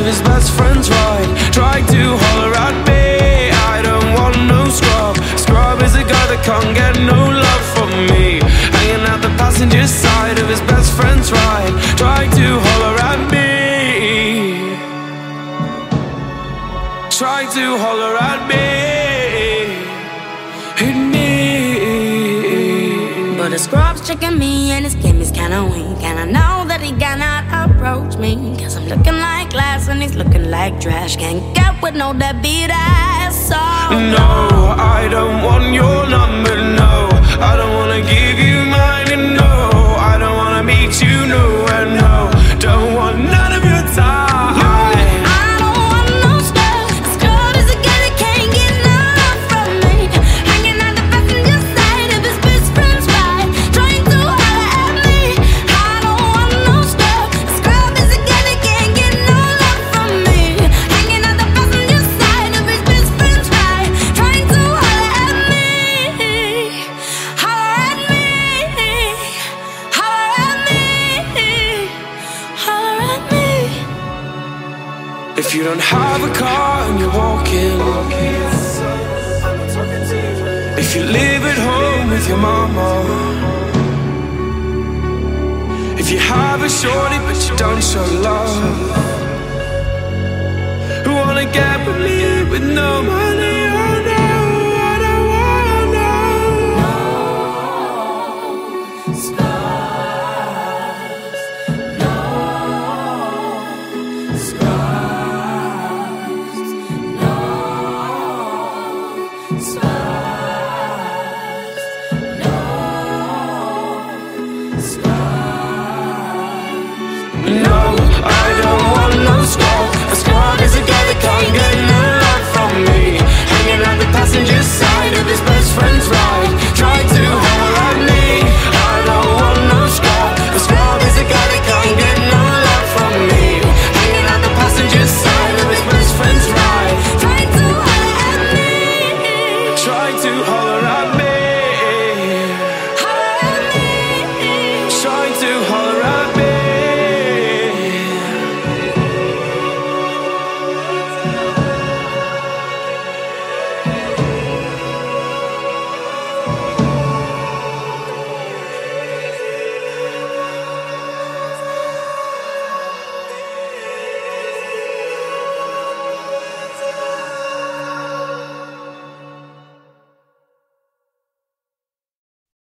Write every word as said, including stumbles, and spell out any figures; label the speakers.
Speaker 1: his best friend's ride. Tried to holler at me, I don't want no scrub. Scrub is a guy that can't get no love from me. Hanging out the passenger side of his best friend's ride. Tried to holler at me, tried to holler at me, hit me.
Speaker 2: But the scrub's checking me and his game is kinda weak, and I know that he cannot approach me, cause I'm looking like glass and he's looking like trash. Can't get with no deadbeat ass, so
Speaker 1: no, I don't want your number, no. I don't wanna give you mine, and no, I don't wanna meet you nowhere, no. Don't want none of your time.
Speaker 2: No, I don't want no scrub. Scrub is a guy that can't get enough from me. Hanging on the passenger side of his best friend's ride, trying to holler at me. I don't want no scrub. Scrub is a guy that can't get no love from me. Hanging on the passenger side of his best friend's ride, trying to holler at me. Holler at me. Holler at me. Holler at me.
Speaker 1: If you don't have a car and you're walking, if you live at home with your mama, if you have a shorty but you don't show love, who wanna get with me with no money?